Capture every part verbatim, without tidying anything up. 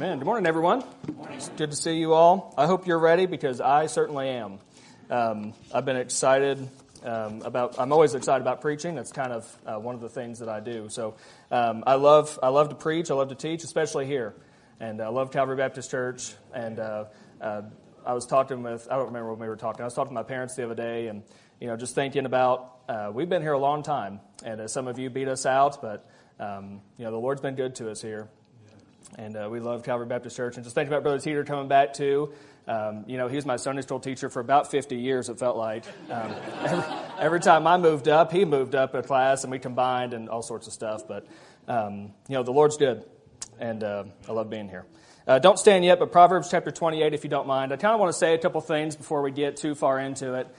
Amen. Good morning, everyone. Good morning. It's good to see you all. I hope you're ready because I certainly am. Um, I've been excited um, about. I'm always excited about preaching. That's kind of uh, one of the things that I do. So um, I love. I love to preach. I love to teach, especially here, and I love Calvary Baptist Church. And uh, uh, I was talking with. I don't remember when we were talking. I was talking to my parents the other day, and you know, just thinking about. Uh, we've been here a long time, and uh, some of you beat us out, but um, you know, the Lord's been good to us here. And uh, we love Calvary Baptist Church. And just thinking about Brother Teeter coming back, too. Um, you know, he was my Sunday school teacher for about fifty years, it felt like. Um, every, every time I moved up, he moved up a class, and we combined and all sorts of stuff. But, um, you know, the Lord's good, and uh, I love being here. Uh, don't stand yet, but Proverbs chapter twenty-eight, if you don't mind. I kind of want to say a couple things before we get too far into it.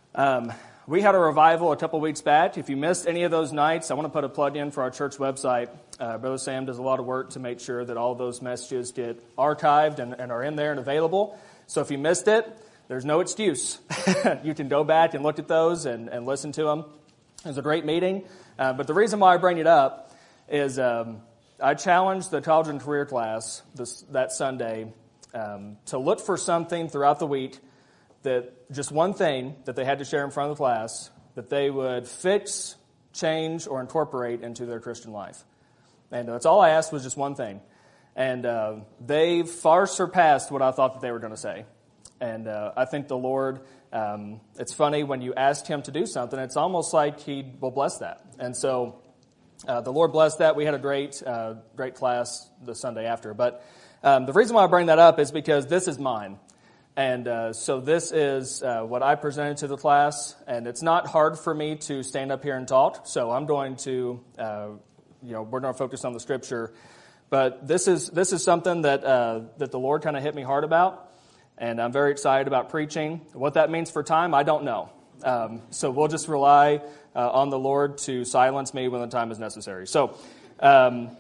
Um We had a revival a couple weeks back. If you missed any of those nights, I want to put a plug in for our church website. Uh, Brother Sam does a lot of work to make sure that all those messages get archived and, and are in there and available. So if you missed it, there's no excuse. You can go back and look at those and, and listen to them. It was a great meeting. Uh, but the reason why I bring it up is um, I challenged the college and career class this, that Sunday um, to look for something throughout the week that just one thing that they had to share in front of the class that they would fix, change, or incorporate into their Christian life. And that's all I asked was just one thing. And uh, they far surpassed what I thought that they were going to say. And uh, I think the Lord, um, it's funny when you ask Him to do something, it's almost like He will bless that. And so uh, the Lord blessed that. We had a great, uh, great class the Sunday after. But um, the reason why I bring that up is because this is mine. And uh, so this is uh, what I presented to the class, and it's not hard for me to stand up here and talk. So I'm going to, uh, you know, we're going to focus on the Scripture. But this is this is something that uh, that the Lord kind of hit me hard about, and I'm very excited about preaching. What that means for time, I don't know. Um, so we'll just rely uh, on the Lord to silence me when the time is necessary. So, um,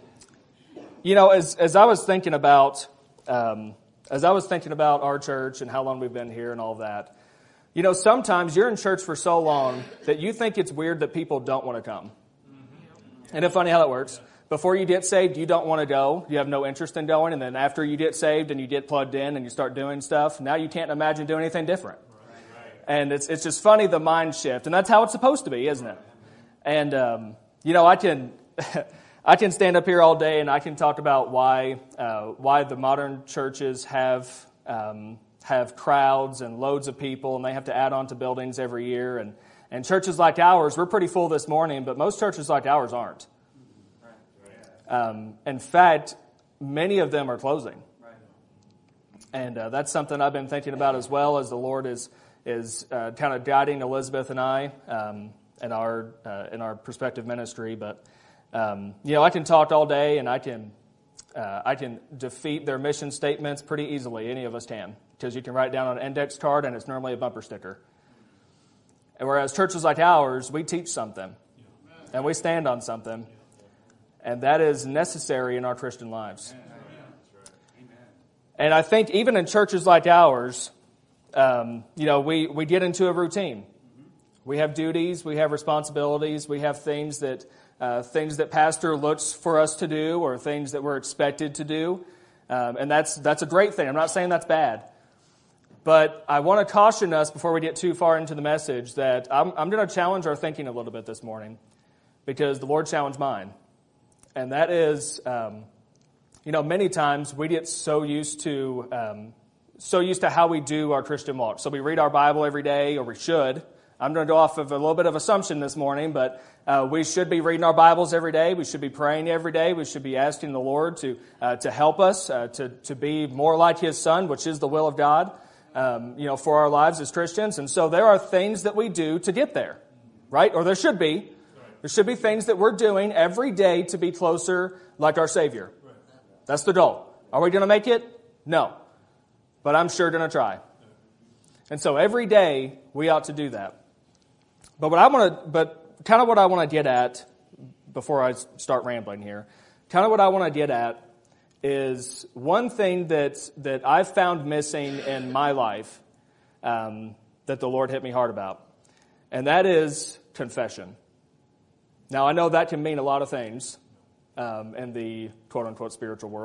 you know, as as I was thinking about. Um, As I was thinking about our church and how long we've been here and all that, you know, sometimes you're in church for so long that you think it's weird that people don't want to come. Isn't it funny how that works? Before you get saved, you don't want to go. You have no interest in going. And then after you get saved and you get plugged in and you start doing stuff, now you can't imagine doing anything different. And it's it's just funny, the mind shift. And that's how it's supposed to be, isn't it? And, um, you know, I can... I can stand up here all day and I can talk about why uh, why the modern churches have um, have crowds and loads of people, and they have to add on to buildings every year. And, and churches like ours, we're pretty full this morning, but most churches like ours aren't. Um, in fact, many of them are closing. And uh, that's something I've been thinking about as well, as the Lord is is uh, kind of guiding Elizabeth and I um, in our uh, in our prospective ministry, but. Um, you know, I can talk all day, and I can uh, I can defeat their mission statements pretty easily. Any of us can, because you can write it down on an index card, and it's normally a bumper sticker. And whereas churches like ours, we teach something, and we stand on something, and that is necessary in our Christian lives. And I think even in churches like ours, um, you know, we, we get into a routine. We have duties, we have responsibilities, we have things that. Uh, things that pastor looks for us to do or things that we're expected to do. Um, and that's that's a great thing. I'm not saying that's bad. But I want to caution us before we get too far into the message that I'm, I'm going to challenge our thinking a little bit this morning because the Lord challenged mine. And that is, um, you know, many times we get so used to um, so used to how we do our Christian walk. So we read our Bible every day, or we should. I'm going to go off of a little bit of assumption this morning, but uh, we should be reading our Bibles every day. We should be praying every day. We should be asking the Lord to uh, to help us uh, to to be more like His Son, which is the will of God, um, you know, for our lives as Christians. And so there are things that we do to get there, right? Or there should be. There should be things that we're doing every day to be closer like our Savior. That's the goal. Are we going to make it? No, but I'm sure going to try. And so every day we ought to do that. But what I want to, but kind of what I want to get at before I start rambling here, kind of what I want to get at is one thing that that I've found missing in my life um, that the Lord hit me hard about, and that is confession. Now I know that can mean a lot of things um, in the quote unquote spiritual world,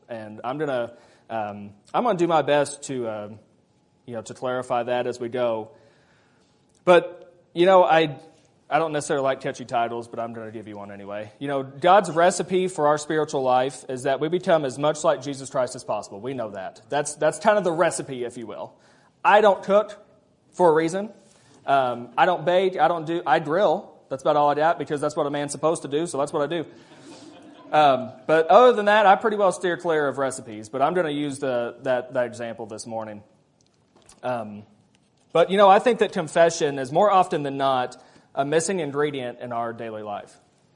And I'm going to um, I'm going to do my best to uh, you know to clarify that as we go. But you know, I I don't necessarily like catchy titles, but I'm going to give you one anyway. You know, God's recipe for our spiritual life is that we become as much like Jesus Christ as possible. We know that. That's that's kind of the recipe, if you will. I don't cook for a reason. Um, I don't bake. I don't do. I drill. That's about all I got because that's what a man's supposed to do. So that's what I do. Um, but other than that, I pretty well steer clear of recipes. But I'm going to use the that that example this morning. Um, but you know, I think that confession is more often than not a missing ingredient in our daily life.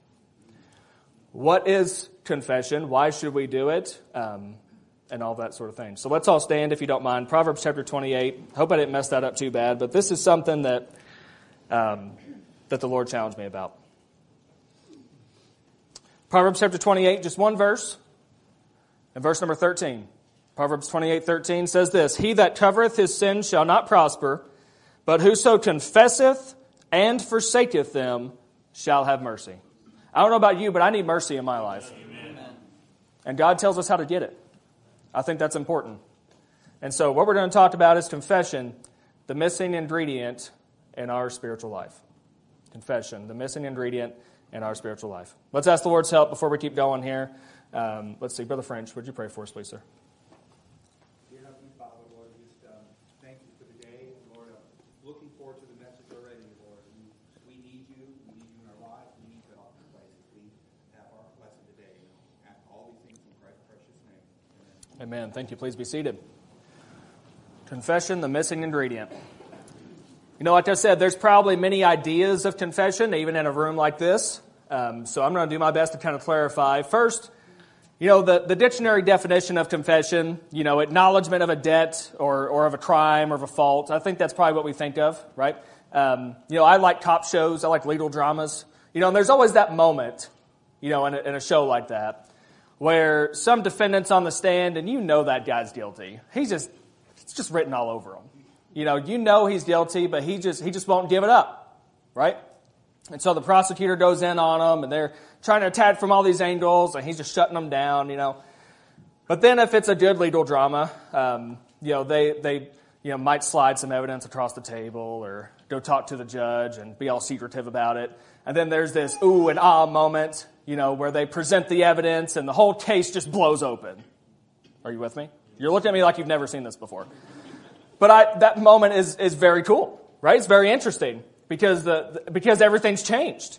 What is confession? Why should we do it? Um, and all that sort of thing. So let's all stand, if you don't mind. Proverbs chapter twenty-eight. Hope I didn't mess that up too bad, but this is something that um, that the Lord challenged me about. Proverbs chapter twenty-eight, just one verse, and verse number thirteen. Proverbs twenty-eight thirteen says this, "He that covereth his sins shall not prosper, but whoso confesseth and forsaketh them shall have mercy." I don't know about you, but I need mercy in my life. Amen. And God tells us how to get it. I think that's important. And so what we're going to talk about is confession, the missing ingredient in our spiritual life. Confession, the missing ingredient in our spiritual life. Let's ask the Lord's help before we keep going here. Um, let's see. Brother French, would you pray for us, please, sir? Dear Heavenly Father, Lord, just um, thank you for the day. Lord, I'm looking forward to the message already, Lord. We, we need you. We need you in our lives. We need you in all the places. We have our lesson today. You know, all these things in Christ's precious name. Amen. Thank you. Please be seated. Confession, the missing ingredient. You know, like I said, there's probably many ideas of confession, even in a room like this. Um, so I'm going to do my best to kind of clarify. First, you know, the, the dictionary definition of confession, you know, acknowledgement of a debt or, or of a crime or of a fault. I think that's probably what we think of, right? Um, you know, I like cop shows. I like legal dramas. You know, and there's always that moment, you know, in a, in a show like that, where some defendant's on the stand and you know that guy's guilty. He's just, it's just written all over him. You know, you know he's guilty, but he just he just won't give it up, right? And so the prosecutor goes in on him, and they're trying to attack from all these angles, and he's just shutting them down, you know. But then if it's a good legal drama, um, you know, they they you know might slide some evidence across the table or go talk to the judge and be all secretive about it. And then there's this ooh and ah moment, you know, where they present the evidence and the whole case just blows open. Are you with me? You're looking at me like you've never seen this before. But I, that moment is, is very cool, right? It's very interesting because the, the because everything's changed.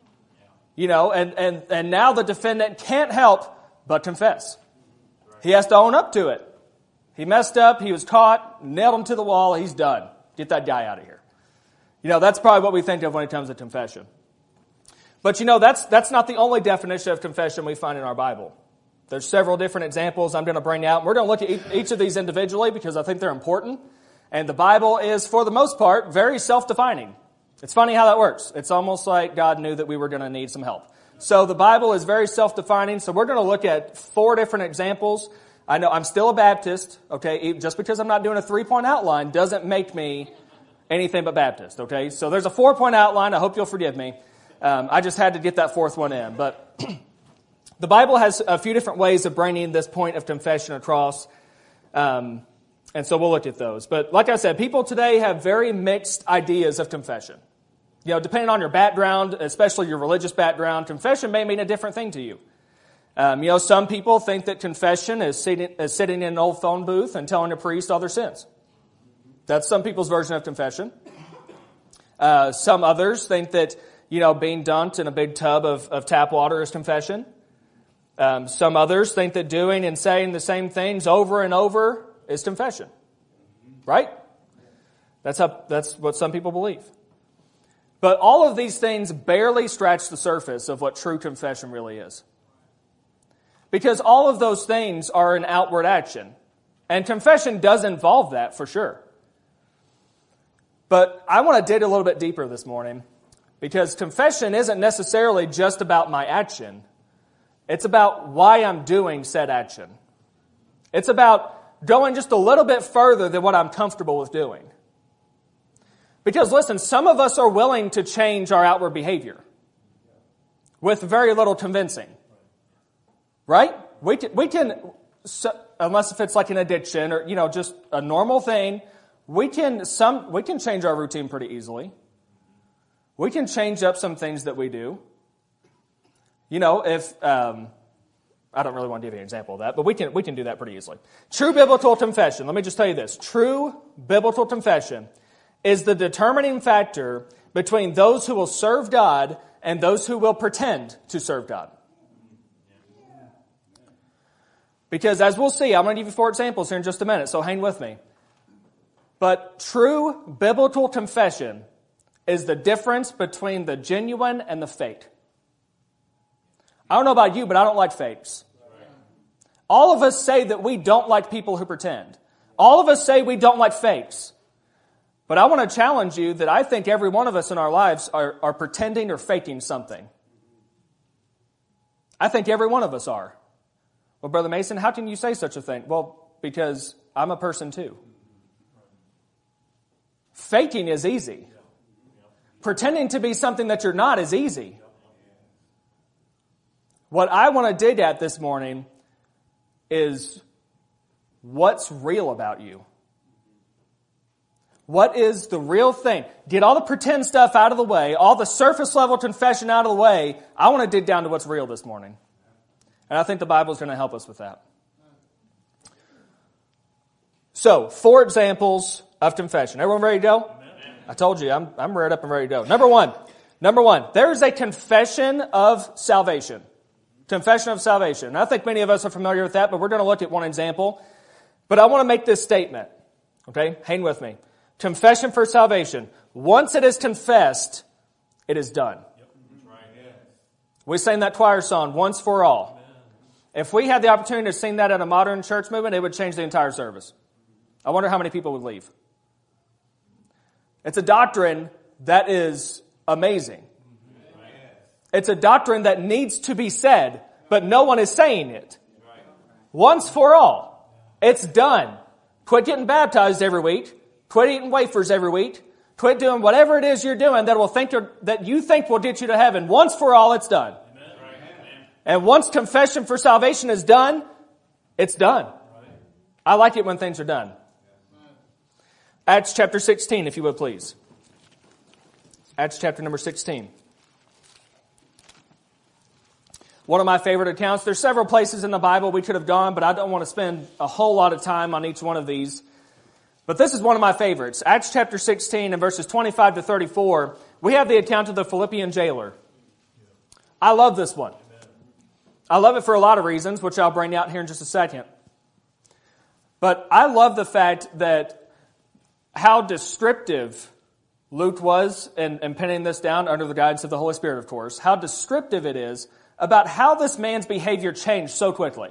You know, and, and, and now the defendant can't help but confess. He has to own up to it. He messed up, he was caught, nailed him to the wall, he's done. Get that guy out of here. You know, that's probably what we think of when it comes to confession. But you know, that's that's not the only definition of confession we find in our Bible. There's several different examples I'm going to bring out. We're going to look at each of these individually because I think they're important. And the Bible is, for the most part, very self-defining. It's funny how that works. It's almost like God knew that we were going to need some help. So the Bible is very self-defining. So we're going to look at four different examples. I know I'm still a Baptist, okay? Just because I'm not doing a three-point outline doesn't make me anything but Baptist, okay? So there's a four-point outline. I hope you'll forgive me. Um, I just had to get that fourth one in. But the Bible has a few different ways of bringing this point of confession across, um, and so we'll look at those. But like I said, people today have very mixed ideas of confession. You know, depending on your background, especially your religious background, confession may mean a different thing to you. Um, you know, some people think that confession is sitting, is sitting in an old phone booth and telling a priest all their sins. That's some people's version of confession. Uh, some others think that, you know, being dunked in a big tub of, of tap water is confession. Um, some others think that doing and saying the same things over and over is confession. Right? That's how, that's what some people believe. But all of these things barely scratch the surface of what true confession really is. Because all of those things are an outward action. And confession does involve that for sure. But I want to dig a little bit deeper this morning. Because confession isn't necessarily just about my action. It's about why I'm doing said action. It's about going just a little bit further than what I'm comfortable with doing. Because listen, some of us are willing to change our outward behavior with very little convincing. Right? We can, we can, so, unless if it's like an addiction or, you know, just a normal thing, we can some we can change our routine pretty easily. We can change up some things that we do. You know, if um, I don't really want to give you an example of that, but we can we can do that pretty easily. True biblical confession. Let me just tell you this: true biblical confession is the determining factor between those who will serve God and those who will pretend to serve God. Because as we'll see, I'm going to give you four examples here in just a minute, so hang with me. But true biblical confession is the difference between the genuine and the fake. I don't know about you, but I don't like fakes. All of us say that we don't like people who pretend. All of us say we don't like fakes. But I want to challenge you that I think every one of us in our lives are, are pretending or faking something. I think every one of us are. Well, Brother Mason, how can you say such a thing? Well, because I'm a person too. Faking is easy. Pretending to be something that you're not is easy. What I want to dig at this morning is what's real about you. What is the real thing? Get all the pretend stuff out of the way, all the surface level confession out of the way. I want to dig down to what's real this morning. And I think the Bible is going to help us with that. So, four examples of confession. Everyone ready to go? I told you, I'm, I'm reared up and ready to go. Number one, number one, there is a confession of salvation. Confession of salvation. And I think many of us are familiar with that, but we're going to look at one example. But I want to make this statement. Okay, hang with me. Confession for salvation. Once it is confessed, it is done. Yep. Right, yeah. We sang that choir song, Once for All. Amen. If we had the opportunity to sing that at a modern church movement, it would change the entire service. I wonder how many people would leave. It's a doctrine that is amazing. It's a doctrine that needs to be said, but no one is saying it. Once for all. It's done. Quit getting baptized every week. Quit eating wafers every week. Quit doing whatever it is you're doing that will think that you think will get you to heaven. Once for all, it's done. Amen. And once confession for salvation is done, it's done. I like it when things are done. Acts chapter sixteen, if you would please. Acts chapter number sixteen. One of my favorite accounts. There's several places in the Bible we could have gone, but I don't want to spend a whole lot of time on each one of these. But this is one of my favorites. Acts chapter sixteen and verses twenty-five to thirty-four. We have the account of the Philippian jailer. I love this one. I love it for a lot of reasons, which I'll bring out here in just a second. But I love the fact that how descriptive Luke was in, in penning this down under the guidance of the Holy Spirit, of course. How descriptive it is about how this man's behavior changed so quickly.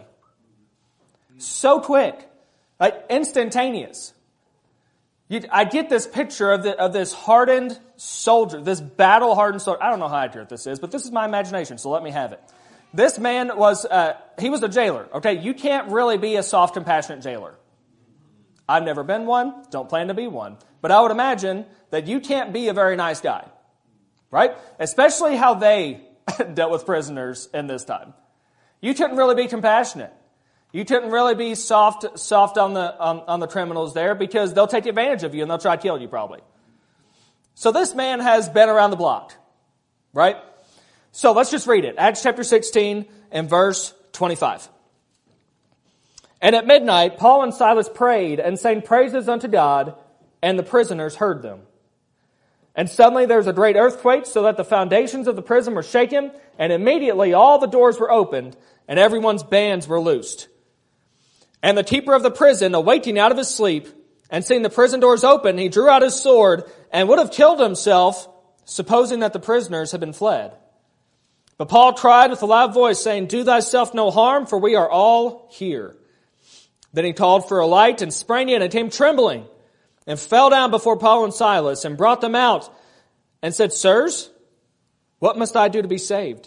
So quick. Like instantaneous. You, I get this picture of, the, of this hardened soldier, this battle-hardened soldier. I don't know how accurate this is, but this is my imagination, so let me have it. This man was, uh, he was a jailer. Okay, you can't really be a soft, compassionate jailer. I've never been one, don't plan to be one. But I would imagine that you can't be a very nice guy. Right? Especially how they dealt with prisoners in this time. You couldn't really be compassionate. You couldn't really be soft soft on the on, on the criminals there because they'll take advantage of you and they'll try to kill you probably. So this man has been around the block. Right? So let's just read it. Acts chapter sixteen and verse twenty-five. And at midnight, Paul and Silas prayed and sang praises unto God, and the prisoners heard them. And suddenly there was a great earthquake, so that the foundations of the prison were shaken, and immediately all the doors were opened, and everyone's bands were loosed. And the keeper of the prison, awaking out of his sleep, and seeing the prison doors open, he drew out his sword, and would have killed himself, supposing that the prisoners had been fled. But Paul cried with a loud voice, saying, Do thyself no harm, for we are all here. Then he called for a light and sprang in and came trembling and fell down before Paul and Silas and brought them out and said, Sirs, what must I do to be saved?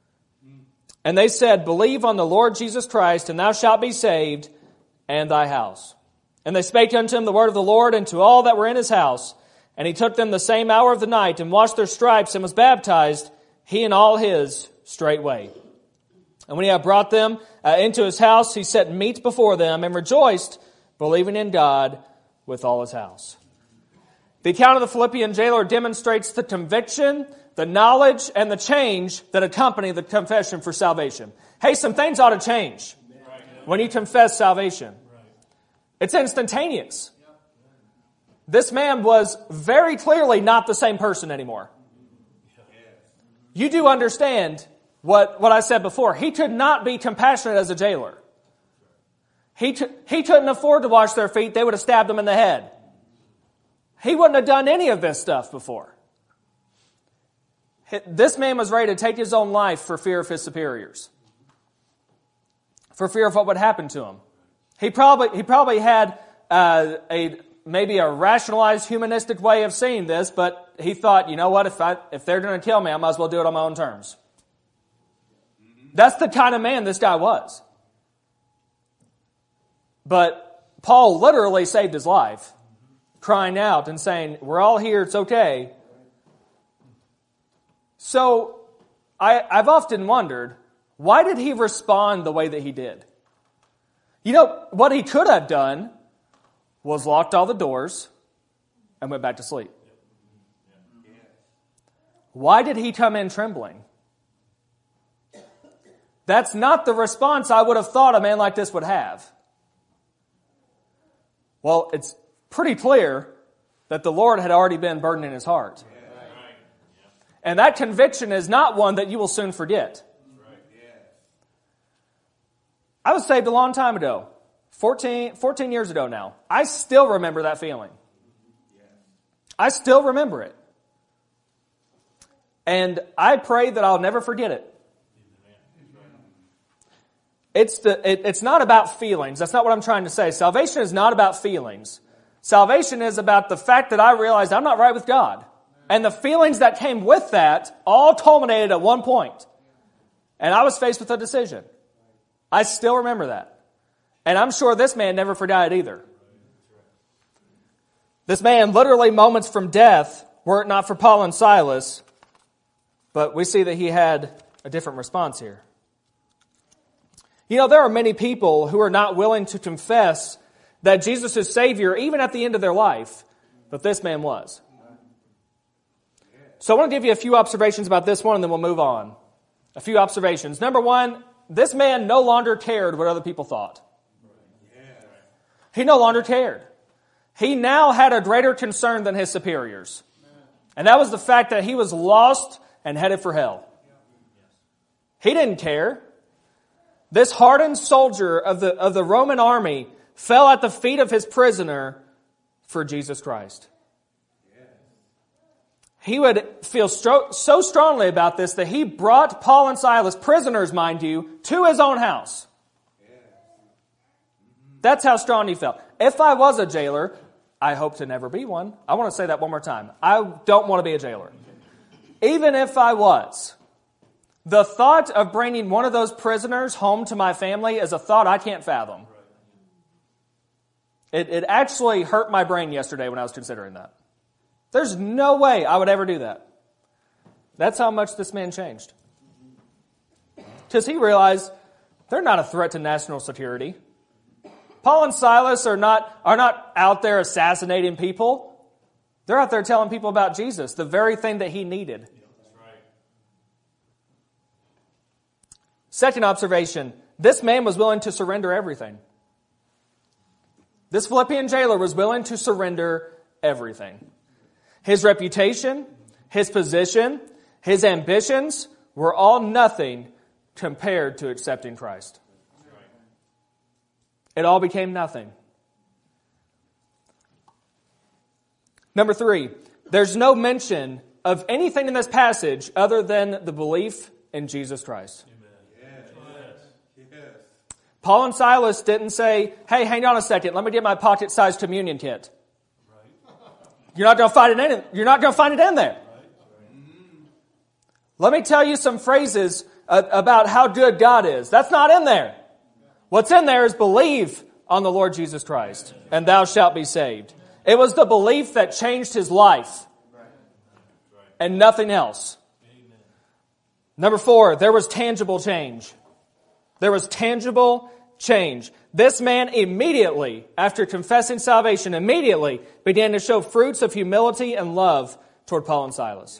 And they said, Believe on the Lord Jesus Christ, and thou shalt be saved, and thy house. And they spake unto him the word of the Lord and to all that were in his house. And he took them the same hour of the night and washed their stripes and was baptized, he and all his straightway. And when he had brought them uh, into his house, he set meat before them and rejoiced, believing in God with all his house. The account of the Philippian jailer demonstrates the conviction, the knowledge, and the change that accompany the confession for salvation. Hey, some things ought to change when you confess salvation. It's instantaneous. This man was very clearly not the same person anymore. You do understand what, what I said before. He could not be compassionate as a jailer. He, t- he couldn't afford to wash their feet. They would have stabbed him in the head. He wouldn't have done any of this stuff before. This man was ready to take his own life for fear of his superiors. For fear of what would happen to him. He probably, he probably had uh, a maybe a rationalized humanistic way of seeing this, but he thought, you know what, if I if they're going to kill me, I might as well do it on my own terms. That's the kind of man this guy was. But Paul literally saved his life, crying out and saying, we're all here, it's okay. So I, I've often wondered, why did he respond the way that he did? You know, what he could have done was locked all the doors and went back to sleep. Why did he come in trembling? That's not the response I would have thought a man like this would have. Well, it's pretty clear that the Lord had already been burdening his heart. And that conviction is not one that you will soon forget. I was saved a long time ago. fourteen, fourteen years ago now. I still remember that feeling. I still remember it. And I pray that I'll never forget it. It's the, it, it's not about feelings. That's not what I'm trying to say. Salvation is not about feelings. Salvation is about the fact that I realized I'm not right with God. And the feelings that came with that all culminated at one point. And I was faced with a decision. I still remember that. And I'm sure this man never forgot it either. This man, literally moments from death, were it not for Paul and Silas, but we see that he had a different response here. You know, there are many people who are not willing to confess that Jesus is Savior even at the end of their life, but this man was. So I want to give you a few observations about this one and then we'll move on. A few observations. Number one, this man no longer cared what other people thought. He no longer cared. He now had a greater concern than his superiors. And that was the fact that he was lost and headed for hell. He didn't care. This hardened soldier of the, of the Roman army fell at the feet of his prisoner for Jesus Christ. He would feel stro- so strongly about this that he brought Paul and Silas, prisoners, mind you, to his own house. That's how strong he felt. If I was a jailer, I hope to never be one. I want to say that one more time. I don't want to be a jailer. Even if I was, the thought of bringing one of those prisoners home to my family is a thought I can't fathom. It, it actually hurt my brain yesterday when I was considering that. There's no way I would ever do that. That's how much this man changed. Because he realized they're not a threat to national security. Paul and Silas are not, are not out there assassinating people. They're out there telling people about Jesus, the very thing that he needed. That's right. Second observation, this man was willing to surrender everything. This Philippian jailer was willing to surrender everything. His reputation, his position, his ambitions were all nothing compared to accepting Christ. It all became nothing. Number three, there's no mention of anything in this passage other than the belief in Jesus Christ. Paul and Silas didn't say, hey, hang on a second, let me get my pocket-sized communion kit. You're not going to find it in it. You're not going to find it in there. Let me tell you some phrases uh, about how good God is. That's not in there. What's in there is believe on the Lord Jesus Christ, and thou shalt be saved. It was the belief that changed his life, and nothing else. Number four, there was tangible change. There was tangible change. This man immediately, after confessing salvation, immediately began to show fruits of humility and love toward Paul and Silas.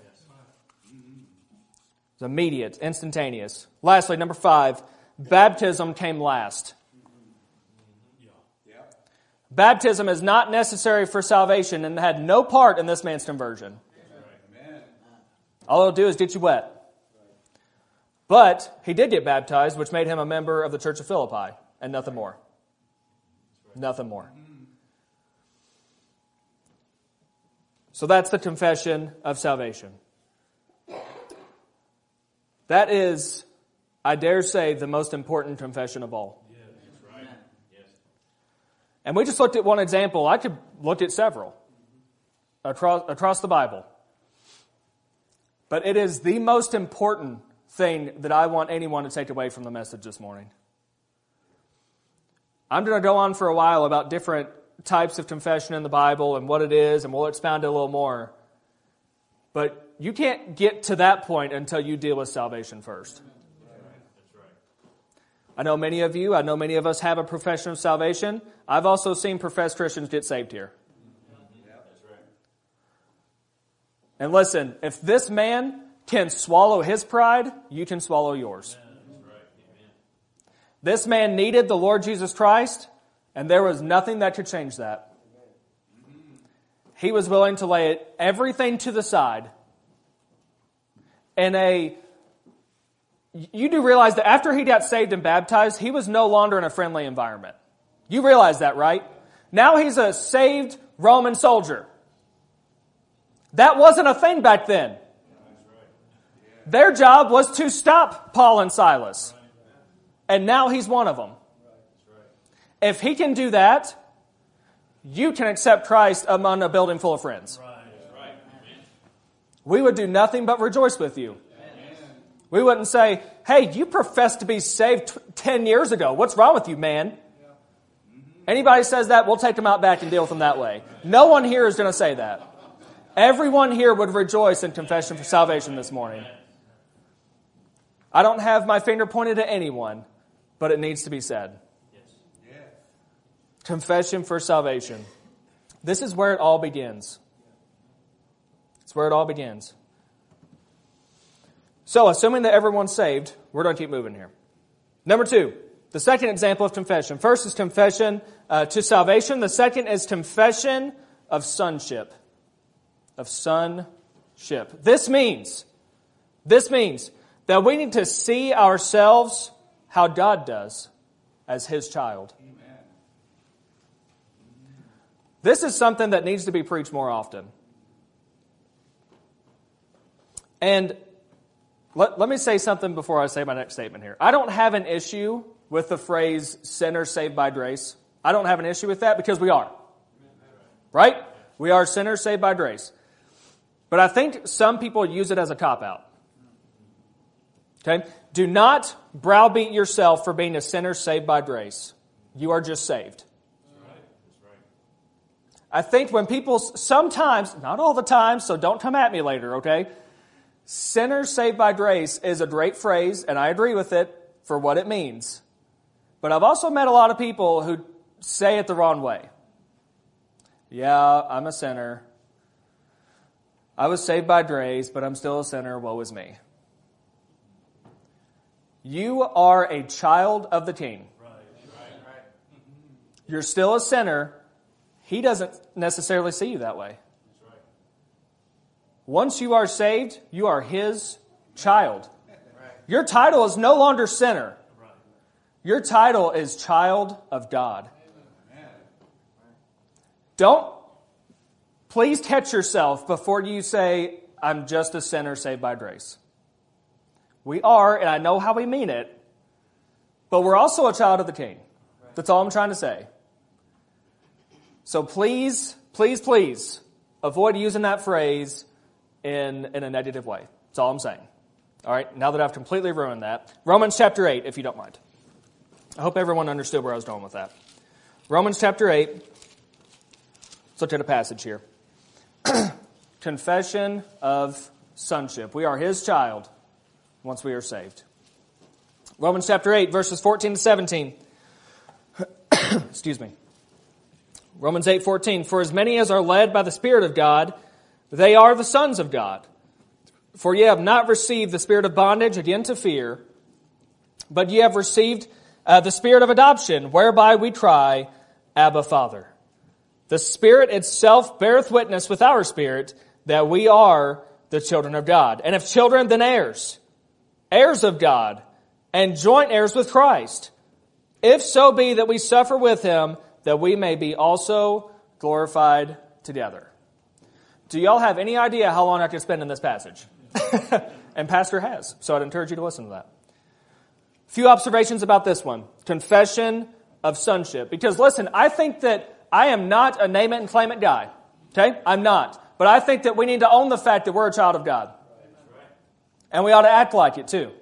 It's immediate, instantaneous. Lastly, number five, baptism came last. Baptism is not necessary for salvation and had no part in this man's conversion. All it'll do is get you wet. But he did get baptized, which made him a member of the Church of Philippi, and nothing more. Nothing more. So that's the confession of salvation. That is, I dare say, the most important confession of all. Yeah, that's right. Yes. And we just looked at one example. I could look at several across, across the Bible. But it is the most important thing that I want anyone to take away from the message this morning. I'm going to go on for a while about different types of confession in the Bible and what it is, and we'll expound it a little more. But you can't get to that point until you deal with salvation first. I know many of you, I know many of us have a profession of salvation. I've also seen professed Christians get saved here. And listen, if this man can swallow his pride, you can swallow yours. This man needed the Lord Jesus Christ, and there was nothing that could change that. He was willing to lay everything to the side. And a, you do realize that after he got saved and baptized, he was no longer in a friendly environment. You realize that, right? Now he's a saved Roman soldier. That wasn't a thing back then. Their job was to stop Paul and Silas. And now he's one of them. If he can do that, you can accept Christ among a building full of friends. We would do nothing but rejoice with you. We wouldn't say, hey, you professed to be saved ten years ago. What's wrong with you, man? Anybody says that, we'll take them out back and deal with them that way. No one here is going to say that. Everyone here would rejoice in confession for salvation this morning. I don't have my finger pointed at anyone, but it needs to be said. Confession for salvation. This is where it all begins. It's where it all begins. So, assuming that everyone's saved, we're going to keep moving here. Number two, the second example of confession. First is confession uh, to salvation. The second is confession of sonship. Of sonship. This means, this means that we need to see ourselves how God does as His child. Amen. This is something that needs to be preached more often. And let, let me say something before I say my next statement here. I don't have an issue with the phrase sinners saved by grace. I don't have an issue with that because we are. Right? We are sinners saved by grace. But I think some people use it as a cop-out. Okay? Do not browbeat yourself for being a sinner saved by grace. You are just saved. I think when people sometimes, not all the time, so don't come at me later, okay? Sinners saved by grace is a great phrase, and I agree with it for what it means. But I've also met a lot of people who say it the wrong way. Yeah, I'm a sinner. I was saved by grace, but I'm still a sinner. Woe is me. You are a child of the King. You're still a sinner. He doesn't necessarily see you that way. Once you are saved, you are His child. Your title is no longer sinner. Your title is child of God. Don't please catch yourself before you say, I'm just a sinner saved by grace. We are, and I know how we mean it, but we're also a child of the King. That's all I'm trying to say. So please, please, please avoid using that phrase in, in a negative way. That's all I'm saying. All right, now that I've completely ruined that. Romans chapter eight, if you don't mind. I hope everyone understood where I was going with that. Romans chapter eight. Let's look at a passage here. Confession of sonship. We are His child once we are saved. Romans chapter eight, verses fourteen to seventeen. Excuse me. Romans eight fourteen. For as many as are led by the Spirit of God, they are the sons of God. For ye have not received the spirit of bondage again to fear, but ye have received uh, the spirit of adoption, whereby we cry, Abba, Father. The Spirit itself beareth witness with our spirit that we are the children of God. And if children, then heirs, heirs of God, and joint heirs with Christ. If so be that we suffer with Him, that we may be also glorified together. Do y'all have any idea how long I could spend in this passage? And Pastor has, so I'd encourage you to listen to that. A few observations about this one. Confession of sonship. Because listen, I think that I am not a name it and claim it guy. Okay? I'm not. But I think that we need to own the fact that we're a child of God. And we ought to act like it too.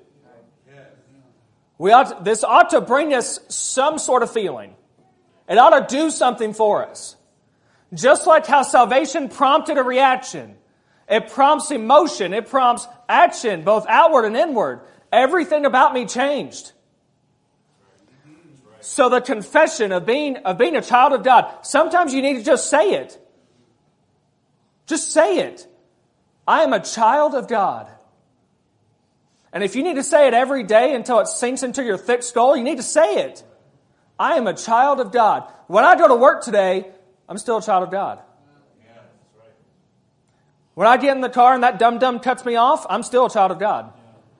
We ought to, this ought to bring us some sort of feeling. It ought to do something for us. Just like how salvation prompted a reaction. It prompts emotion. It prompts action, both outward and inward. Everything about me changed. So the confession of being, of being a child of God, sometimes you need to just say it. Just say it. I am a child of God. And if you need to say it every day until it sinks into your thick skull, you need to say it. I am a child of God. When I go to work today, I'm still a child of God. When I get in the car and that dum-dum cuts me off, I'm still a child of God.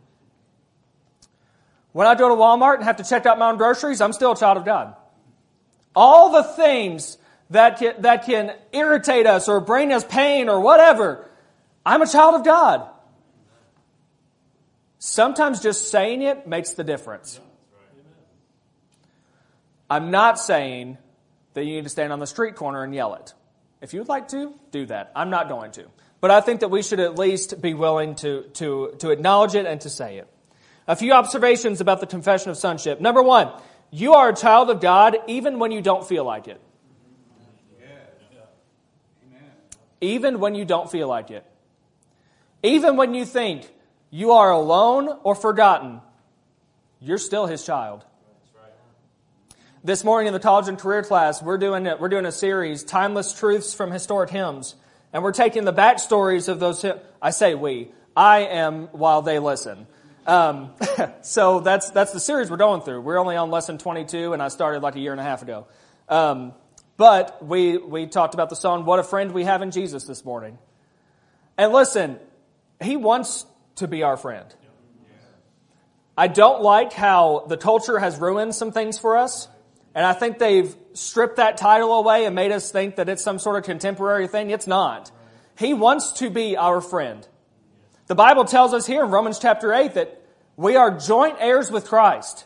When I go to Walmart and have to check out my own groceries, I'm still a child of God. All the things that can, that can irritate us or bring us pain or whatever, I'm a child of God. Sometimes just saying it makes the difference. I'm not saying that you need to stand on the street corner and yell it. If you would like to, do that. I'm not going to. But I think that we should at least be willing to, to, to acknowledge it and to say it. A few observations about the confession of sonship. Number one, you are a child of God even when you don't feel like it. Even when you don't feel like it. Even when you think you are alone or forgotten, you're still His child. This morning in the college and career class, we're doing a, we're doing a series, Timeless Truths from Historic Hymns. And we're taking the backstories of those hymns. I say we. I am while they listen. Um, so that's that's the series we're going through. We're only on lesson twenty-two, and I started like a year and a half ago. Um, but we we talked about the song, What a Friend We Have in Jesus this morning. And listen, He wants to be our friend. I don't like how the culture has ruined some things for us. And I think they've stripped that title away and made us think that it's some sort of contemporary thing. It's not. He wants to be our friend. The Bible tells us here in Romans chapter eight that we are joint heirs with Christ.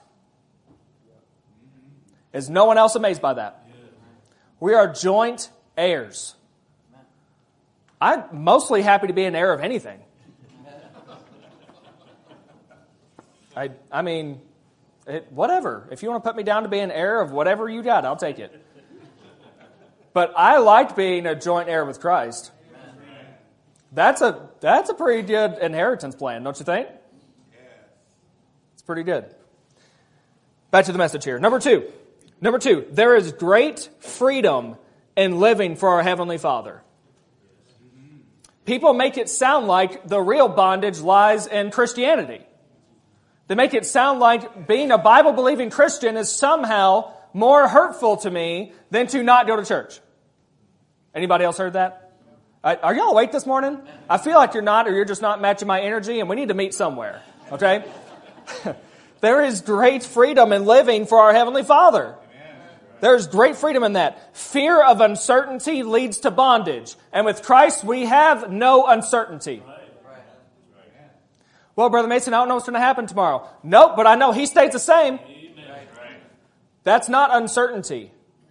Is no one else amazed by that? We are joint heirs. I'm mostly happy to be an heir of anything. I, I mean... It, whatever. If you want to put me down to be an heir of whatever you got, I'll take it. But I like being a joint heir with Christ. That's a that's a pretty good inheritance plan, don't you think? It's pretty good. Back to the message here. Number two. Number two. There is great freedom in living for our Heavenly Father. People make it sound like the real bondage lies in Christianity. They make it sound like being a Bible-believing Christian is somehow more hurtful to me than to not go to church. Anybody else heard that? Are y'all awake this morning? I feel like you're not, or you're just not matching my energy, and we need to meet somewhere. Okay? There is great freedom in living for our Heavenly Father. There's great freedom in that. Fear of uncertainty leads to bondage. And with Christ, we have no uncertainty. Well, Brother Mason, I don't know what's going to happen tomorrow. Nope, but I know He stays the same. That's not uncertainty.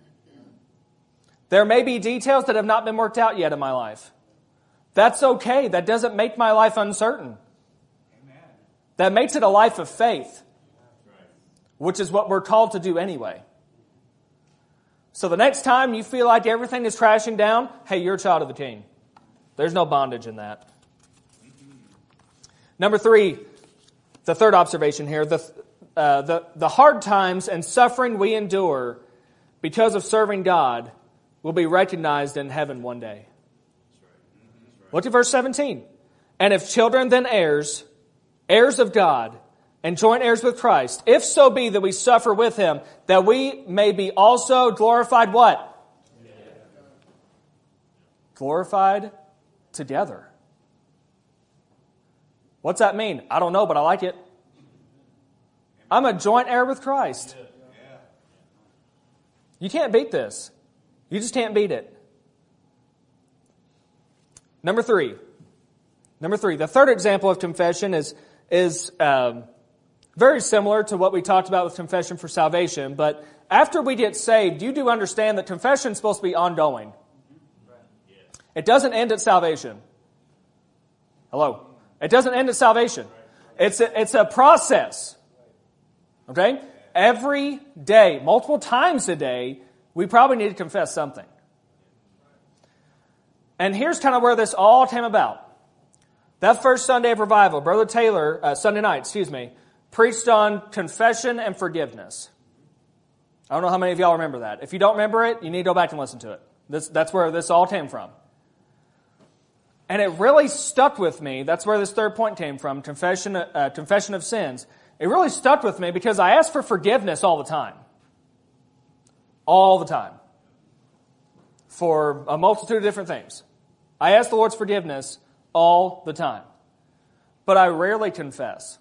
There may be details that have not been worked out yet in my life. That's okay. That doesn't make my life uncertain. That makes it a life of faith, which is what we're called to do anyway. So the next time you feel like everything is crashing down, hey, you're a child of the King. There's no bondage in that. Number three, the third observation here, the, uh, uh, the, the hard times and suffering we endure because of serving God will be recognized in heaven one day. Look at verse seventeen. And if children, then heirs, heirs of God, and joint heirs with Christ, if so be that we suffer with him, that we may be also glorified what? Yeah. Glorified together. What's that mean? I don't know, but I like it. I'm a joint heir with Christ. You can't beat this. You just can't beat it. Number three. Number three. The third example of confession is, is um, very similar to what we talked about with confession for salvation. But after we get saved, you do understand that confession is supposed to be ongoing. It doesn't end at salvation. Hello? It doesn't end at salvation. It's a, it's a process. Okay? Every day, multiple times a day, we probably need to confess something. And here's kind of where this all came about. That first Sunday of revival, Brother Taylor, uh, Sunday night, excuse me, preached on confession and forgiveness. I don't know how many of y'all remember that. If you don't remember it, you need to go back and listen to it. This, that's where this all came from. And it really stuck with me. That's where this third point came from, confession, uh, confession of sins. It really stuck with me because I asked for forgiveness all the time. All the time. For a multitude of different things. I ask the Lord's forgiveness all the time. But I rarely confess.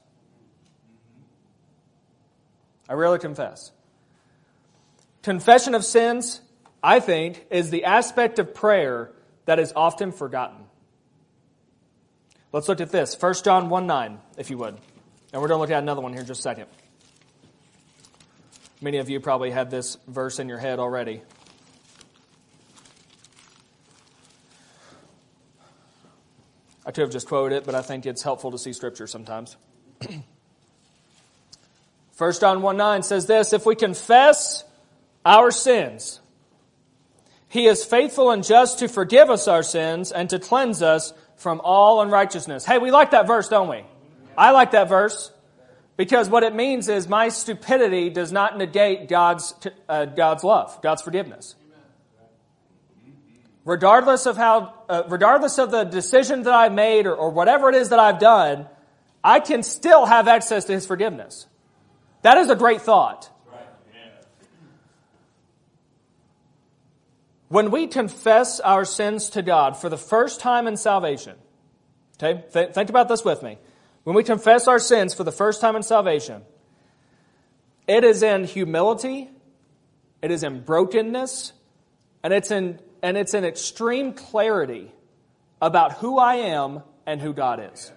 I rarely confess. Confession of sins, I think, is the aspect of prayer that is often forgotten. Let's look at this. First John one nine, if you would. And we're going to look at another one here in just a second. Many of you probably had this verse in your head already. I could have just quoted it, but I think it's helpful to see Scripture sometimes. First John one nine says this, if we confess our sins, He is faithful and just to forgive us our sins and to cleanse us from all unrighteousness. Hey, we like that verse, don't we? I like that verse because what it means is my stupidity does not negate God's uh, God's love, God's forgiveness. Regardless of how, uh, regardless of the decision that I made or, or whatever it is that I've done, I can still have access to His forgiveness. That is a great thought. When we confess our sins to God for the first time in salvation, okay, th- think about this with me. When we confess our sins for the first time in salvation, it is in humility, it is in brokenness, and it's in and it's in extreme clarity about who I am and who God is.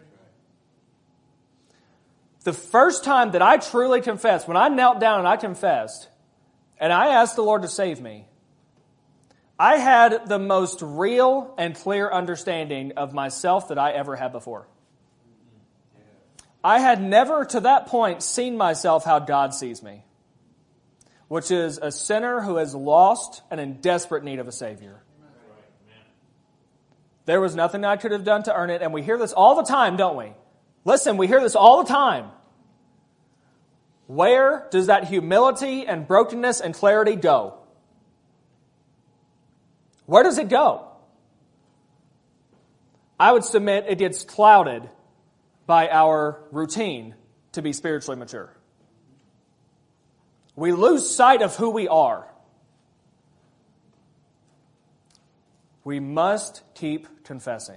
The first time that I truly confessed, when I knelt down and I confessed, and I asked the Lord to save me, I had the most real and clear understanding of myself that I ever had before. I had never to that point seen myself how God sees me, which is a sinner who is lost and in desperate need of a Savior. There was nothing I could have done to earn it, and we hear this all the time, don't we? Listen, we hear this all the time. Where does that humility and brokenness and clarity go? Where does it go? I would submit it gets clouded by our routine to be spiritually mature. We lose sight of who we are. We must keep confessing.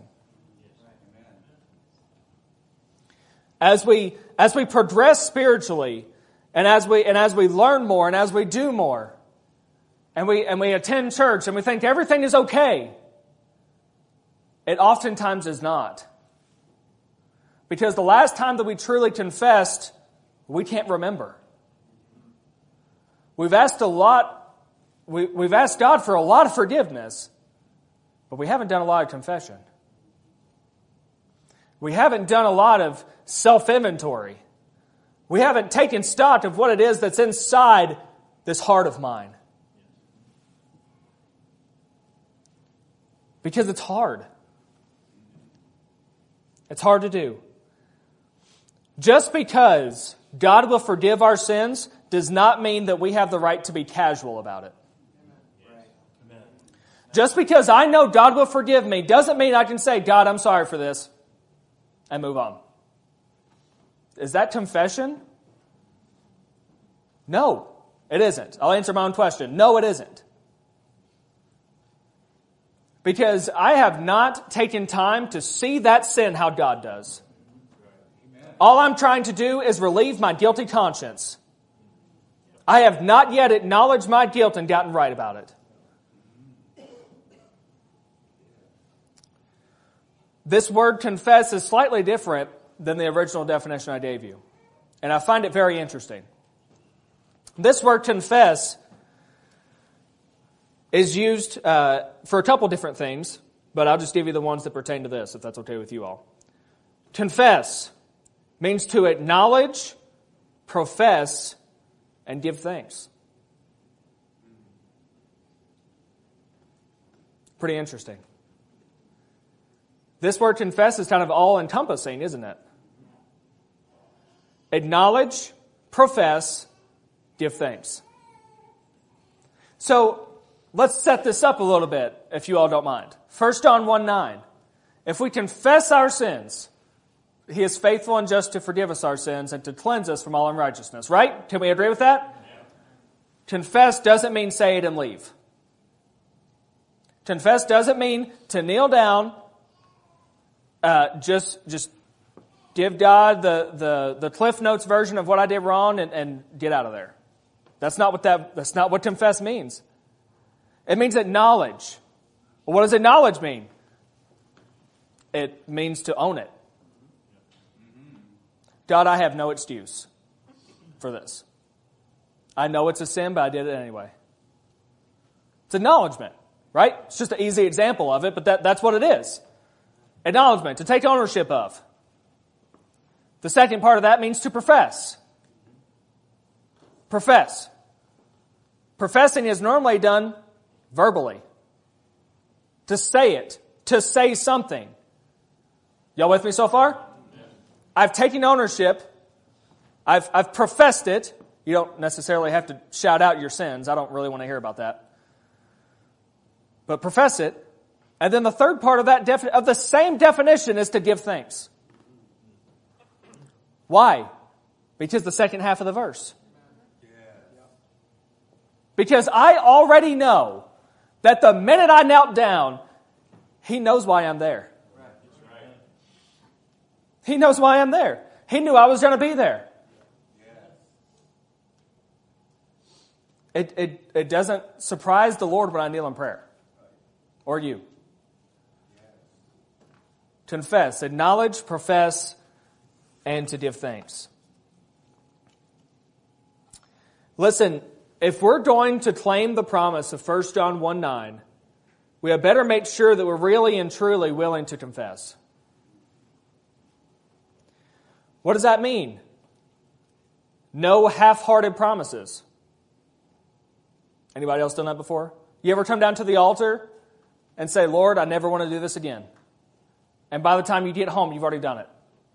As we as we progress spiritually, and as we and as we learn more, and as we do more, and we and we attend church, and we think everything is okay, it oftentimes is not. Because the last time that we truly confessed, we can't remember. We've asked a lot, we, we've asked God for a lot of forgiveness, but we haven't done a lot of confession. We haven't done a lot of self-inventory. We haven't taken stock of what it is that's inside this heart of mine. Because it's hard. It's hard to do. Just because God will forgive our sins does not mean that we have the right to be casual about it. Amen. Just because I know God will forgive me doesn't mean I can say, God, I'm sorry for this, and move on. Is that confession? No, it isn't. I'll answer my own question. No, it isn't. Because I have not taken time to see that sin how God does. All I'm trying to do is relieve my guilty conscience. I have not yet acknowledged my guilt and gotten right about it. This word confess is slightly different than the original definition I gave you. And I find it very interesting. This word confess is used uh, for a couple different things, but I'll just give you the ones that pertain to this, if that's okay with you all. Confess means to acknowledge, profess, and give thanks. Pretty interesting. This word confess is kind of all-encompassing, isn't it? Acknowledge, profess, give thanks. So, let's set this up a little bit, if you all don't mind. First John one nine. If we confess our sins, He is faithful and just to forgive us our sins and to cleanse us from all unrighteousness. Right? Can we agree with that? Yeah. Confess doesn't mean say it and leave. Confess doesn't mean to kneel down, uh, just just give God the, the, the Cliff Notes version of what I did wrong and, and get out of there. That's not what that that's not what confess means. It means acknowledge. Well, what does acknowledge mean? It means to own it. God, I have no excuse for this. I know it's a sin, but I did it anyway. It's acknowledgement, right? It's just an easy example of it, but that, that's what it is. Acknowledgement, to take ownership of. The second part of that means to profess. Profess. Professing is normally done verbally. To say it. To say something. Y'all with me so far? I've taken ownership. I've, I've professed it. You don't necessarily have to shout out your sins. I don't really want to hear about that. But profess it. And then the third part of that defi- of the same definition is to give thanks. Why? Because the second half of the verse. Because I already know that the minute I knelt down, He knows why I'm there. He knows why I'm there. He knew I was going to be there. It, it, it doesn't surprise the Lord when I kneel in prayer. Or you. Confess, acknowledge, profess, and to give thanks. Listen, if we're going to claim the promise of First John one nine, we had better make sure that we're really and truly willing to confess. What does that mean? No half-hearted promises. Anybody else done that before? You ever come down to the altar and say, Lord, I never want to do this again. And by the time you get home, you've already done it.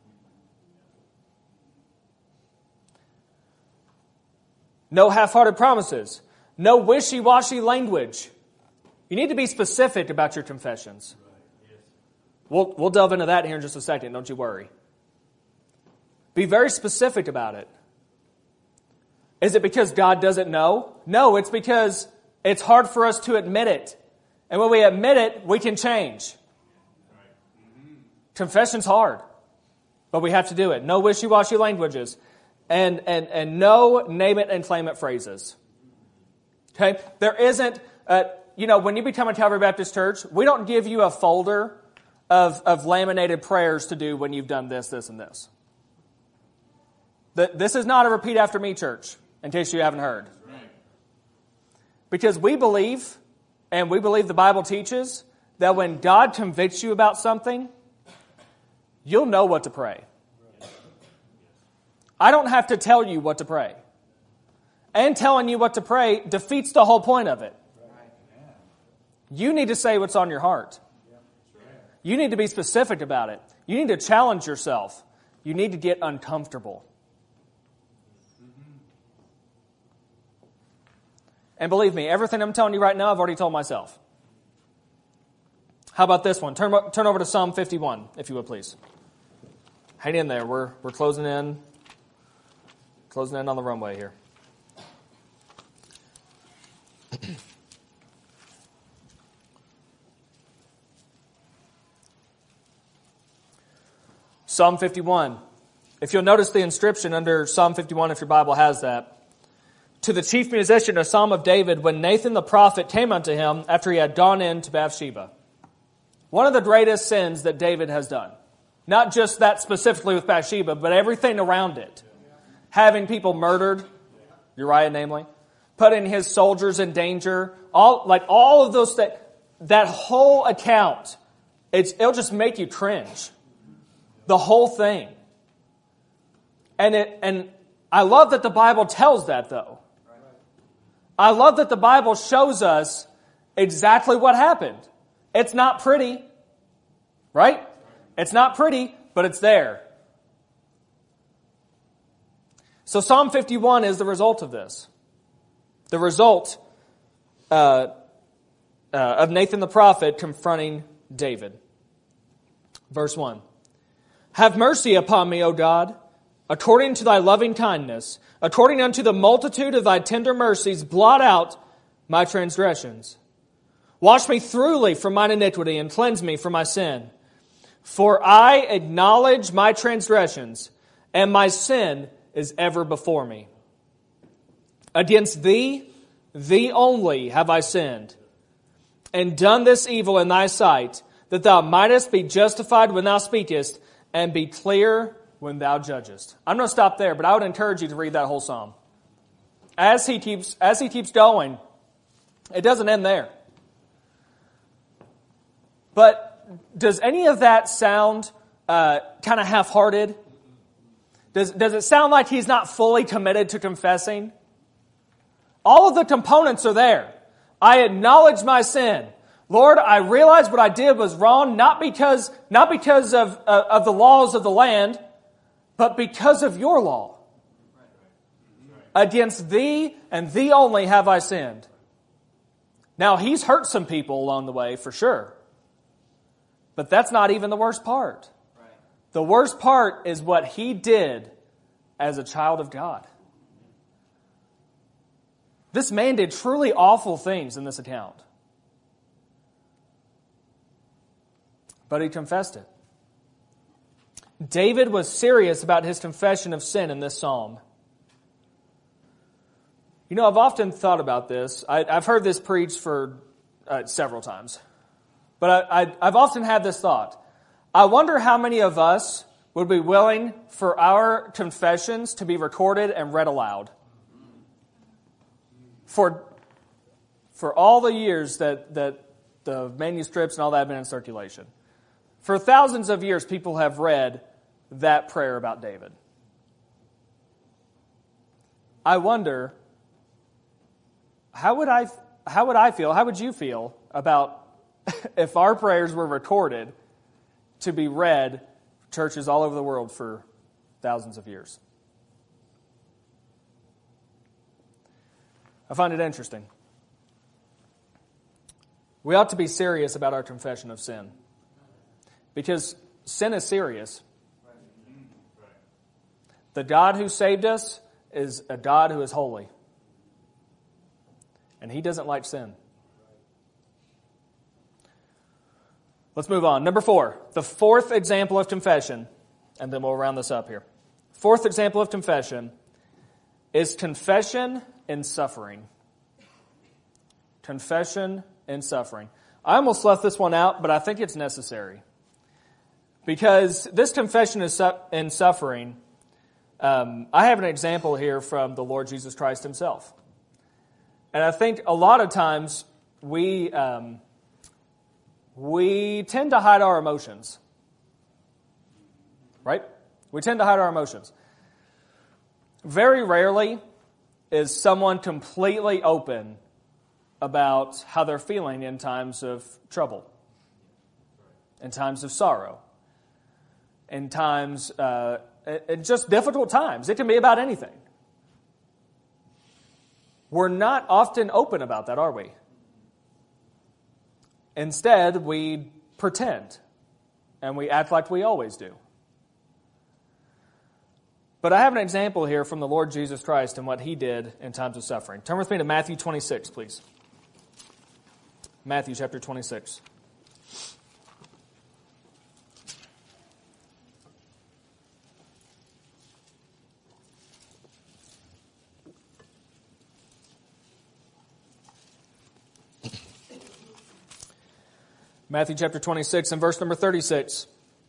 No half-hearted promises. No wishy-washy language. You need to be specific about your confessions. We'll, we'll delve into that here in just a second, don't you worry. Be very specific about it. Is it because God doesn't know? No, it's because it's hard for us to admit it. And when we admit it, we can change. Confession's hard, but we have to do it. No wishy-washy languages. And, and, and no name it and claim it phrases. Okay? There isn't, uh, you know, when you become a Calvary Baptist Church, we don't give you a folder of, of laminated prayers to do when you've done this, this, and this. The, this is not a repeat after me church, in case you haven't heard. Because we believe, and we believe the Bible teaches, that when God convicts you about something, you'll know what to pray. I don't have to tell you what to pray. And telling you what to pray defeats the whole point of it. You need to say what's on your heart. You need to be specific about it. You need to challenge yourself. You need to get uncomfortable. And believe me, everything I'm telling you right now, I've already told myself. How about this one? Turn, turn over to Psalm fifty-one, if you would, please. Hang in there. We're, we're closing in. Closing in on the runway here. Psalm fifty-one. If you'll notice the inscription under Psalm fifty-one, if your Bible has that. To the chief musician, a psalm of David, when Nathan the prophet came unto him after he had gone in to Bathsheba. One of the greatest sins that David has done. Not just that specifically with Bathsheba, but everything around it. Having people murdered, Uriah namely, putting his soldiers in danger, all like all of those things. That whole account, it's, it'll just make you cringe. The whole thing. And it and I love that the Bible tells that, though. I love that the Bible shows us exactly what happened. It's not pretty, right? It's not pretty, but it's there. So Psalm fifty-one is the result of this. The result uh, uh, of Nathan the prophet confronting David. Verse one. Have mercy upon me, O God, according to thy loving kindness, according unto the multitude of thy tender mercies, blot out my transgressions. Wash me thoroughly from mine iniquity and cleanse me from my sin. For I acknowledge my transgressions, and my sin is ever before me. Against thee, thee only have I sinned, and done this evil in thy sight, that thou mightest be justified when thou speakest, and be clear when thou judgest. I'm going to stop there, but I would encourage you to read that whole psalm. As he keeps, as he keeps going, it doesn't end there. But does any of that sound uh, kind of half-hearted? Does, does it sound like he's not fully committed to confessing? All of the components are there. I acknowledge my sin. Lord, I realize what I did was wrong, not because, not because of, uh, of the laws of the land, but because of your law. Against thee and thee only have I sinned. Now, he's hurt some people along the way, for sure. But that's not even the worst part. The worst part is what he did as a child of God. This man did truly awful things in this account. But he confessed it. David was serious about his confession of sin in this psalm. You know, I've often thought about this. I, I've heard this preached for uh, several times. But I, I, I've often had this thought. I wonder how many of us would be willing for our confessions to be recorded and read aloud. For, for all the years that, that the manuscripts and all that have been in circulation. For thousands of years, people have read that prayer about David. I wonder, how would I, how would I feel, how would you feel about if our prayers were recorded to be read churches all over the world for thousands of years? I find it interesting. We ought to be serious about our confession of sin. Because sin is serious. The God who saved us is a God who is holy. And he doesn't like sin. Let's move on. Number four, the fourth example of confession, and then we'll round this up here. Fourth example of confession is confession in suffering. Confession in suffering. I almost left this one out, but I think it's necessary. Because this confession in suffering, um, I have an example here from the Lord Jesus Christ himself. And I think a lot of times we um, we tend to hide our emotions. Right? We tend to hide our emotions. Very rarely is someone completely open about how they're feeling in times of trouble, in times of sorrow. In times, uh, in just difficult times. It can be about anything. we're not often open about that, are we? Instead, we pretend, and we act like we always do. But I have an example here from the Lord Jesus Christ and what He did in times of suffering. Turn with me to Matthew twenty-six, please. Matthew chapter twenty-six. Matthew chapter twenty-six and verse number thirty-six.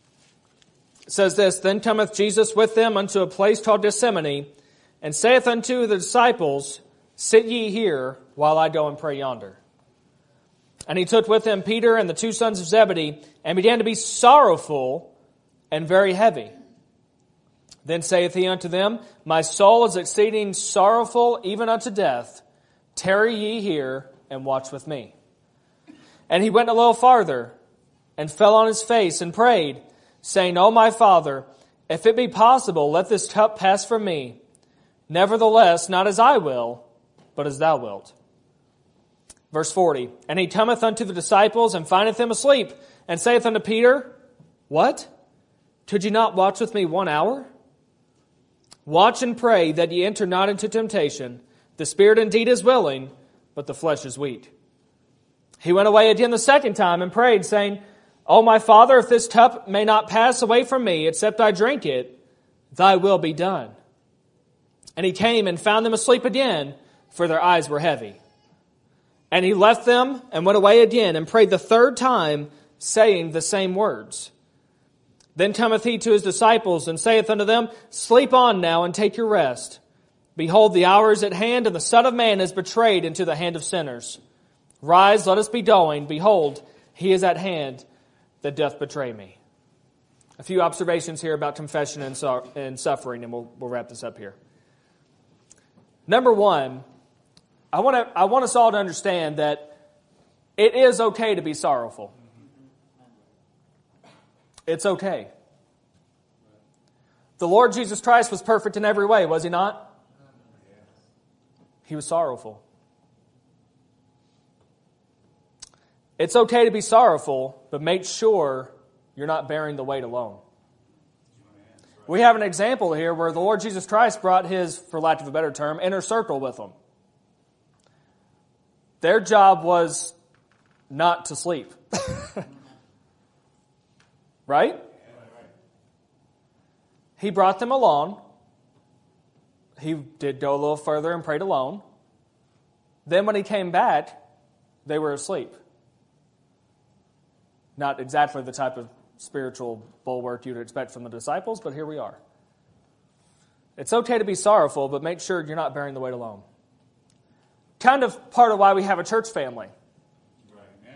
It says this, Then cometh Jesus with them unto a place called Gethsemane, and saith unto the disciples, Sit ye here, while I go and pray yonder. And he took with him Peter and the two sons of Zebedee, and began to be sorrowful and very heavy. Then saith he unto them, My soul is exceeding sorrowful, even unto death. Tarry ye here, and watch with me. And he went a little farther, and fell on his face, and prayed, saying, O my Father, if it be possible, let this cup pass from me. Nevertheless, not as I will, but as thou wilt. Verse forty, And he cometh unto the disciples, and findeth them asleep, and saith unto Peter, What? Could ye not watch with me one hour? Watch and pray that ye enter not into temptation. The spirit indeed is willing, but the flesh is weak. He went away again the second time, and prayed, saying, O my Father, if this cup may not pass away from me, except I drink it, thy will be done. And he came and found them asleep again, for their eyes were heavy. And he left them and went away again, and prayed the third time, saying the same words. Then cometh he to his disciples, and saith unto them, Sleep on now, and take your rest. Behold, the hour is at hand, and the Son of Man is betrayed into the hand of sinners. Rise, let us be going. Behold, he is at hand that doth betray me. A few observations here about confession and, so- and suffering, and we'll, we'll wrap this up here. Number one, I want to I want us all to understand that it is okay to be sorrowful. It's okay. The Lord Jesus Christ was perfect in every way, was he not? He was sorrowful. It's okay to be sorrowful, but make sure you're not bearing the weight alone. We have an example here where the Lord Jesus Christ brought his, for lack of a better term, inner circle with him. Their job was not to sleep. Right? He brought them along. He did go a little further and prayed alone. Then when he came back, they were asleep. Not exactly the type of spiritual bulwark you'd expect from the disciples, but here we are. It's okay to be sorrowful, but make sure you're not bearing the weight alone. Kind of part of why we have a church family. Right.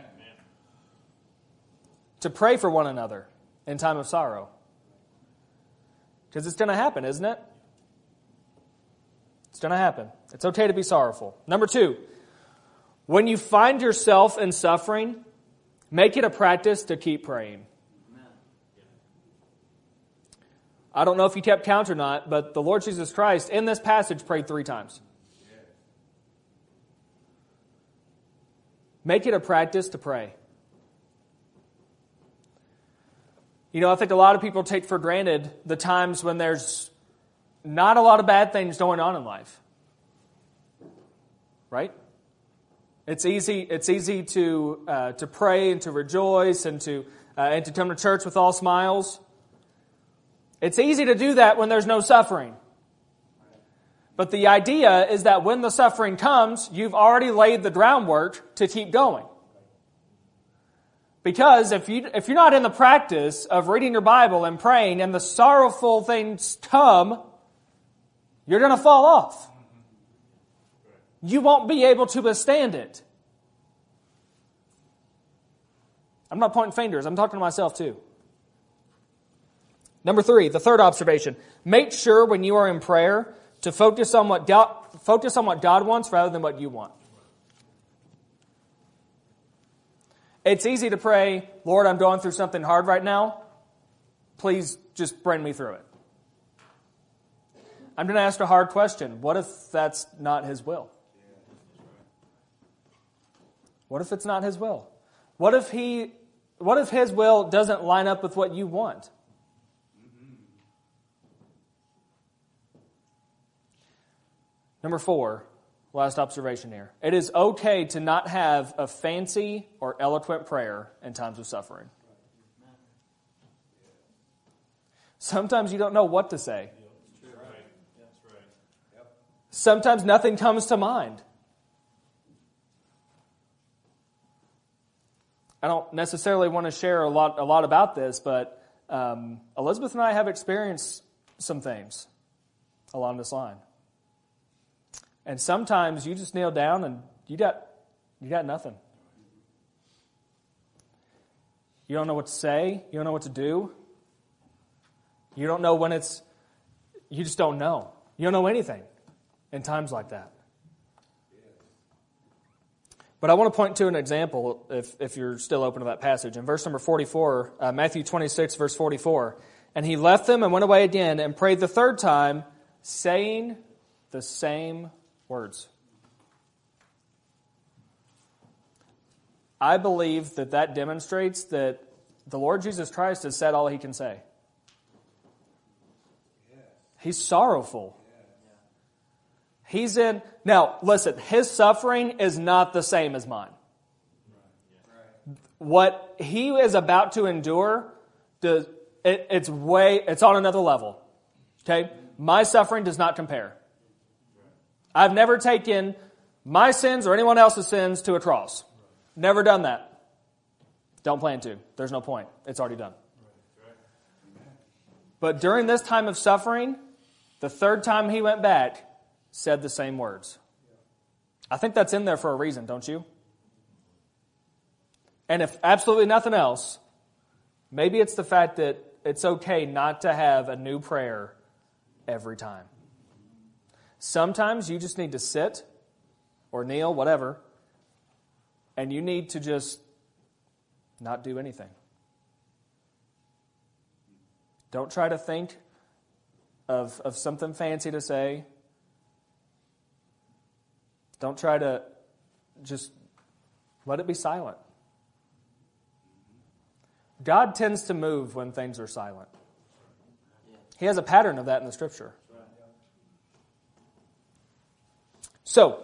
To pray for one another in time of sorrow. Because it's going to happen, isn't it? It's going to happen. It's okay to be sorrowful. Number two, when you find yourself in suffering, make it a practice to keep praying. I don't know if you kept count or not, but the Lord Jesus Christ in this passage prayed three times. Make it a practice to pray. You know, I think a lot of people take for granted the times when there's not a lot of bad things going on in life. Right? It's easy. It's easy to uh, to pray and to rejoice and to uh, and to come to church with all smiles. It's easy to do that when there's no suffering. But the idea is that when the suffering comes, you've already laid the groundwork to keep going. Because if you if you're not in the practice of reading your Bible and praying, and the sorrowful things come, you're going to fall off. You won't be able to withstand it. I'm not pointing fingers. I'm talking to myself too. Number three, the third observation. Make sure when you are in prayer to focus on what God, focus on what God wants rather than what you want. It's easy to pray, Lord, I'm going through something hard right now. Please just bring me through it. I'm going to ask a hard question. What if that's not His will? What if it's not His will? What if He, what if His will doesn't line up with what you want? Number four, last observation here. It is okay to not have a fancy or eloquent prayer in times of suffering. Sometimes you don't know what to say. Sometimes nothing comes to mind. I don't necessarily want to share a lot, a lot about this, but um, Elizabeth and I have experienced some things along this line. And sometimes you just kneel down and you got you got nothing. You don't know what to say. You don't know what to do. You don't know when it's, you just don't know. You don't know anything in times like that. But I want to point to an example, if, if you're still open to that passage. In verse number forty-four, uh, Matthew twenty-six, verse forty-four. And he left them and went away again and prayed the third time, saying the same words. I believe that that demonstrates that the Lord Jesus Christ has said all He can say. He's sorrowful. He's in... Now, listen, His suffering is not the same as mine. What He is about to endure, does, it, it's way... It's on another level. Okay? My suffering does not compare. I've never taken my sins or anyone else's sins to a cross. Never done that. Don't plan to. There's no point. It's already done. But during this time of suffering, the third time He went back, said the same words. I think that's in there for a reason, don't you? And if absolutely nothing else, maybe it's the fact that it's okay not to have a new prayer every time. Sometimes you just need to sit or kneel, whatever, and you need to just not do anything. Don't try to think of, of something fancy to say. Don't try to just let it be silent. God tends to move when things are silent. He has a pattern of that in the Scripture. So,